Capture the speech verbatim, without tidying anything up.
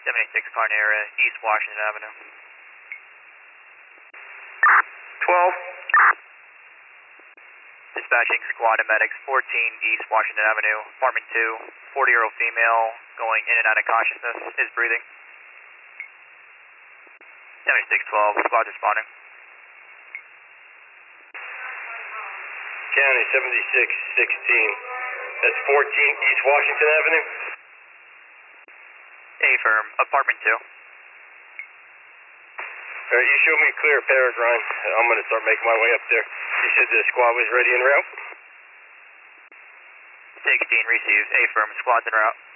seventy-six Carnera, East Washington Avenue. twelve. Dispatching squad and medics, fourteen East Washington Avenue, apartment two, forty-year-old female going in and out of consciousness, is breathing. seventy-six twelve, squad responding. County seventy-six sixteen. That's fourteen East Washington Avenue. A-firm, apartment two. All right, you showed me clear Peregrine. I'm going to start making my way up there. You said the squad was ready en route? sixteen received, A-firm, squad's en route.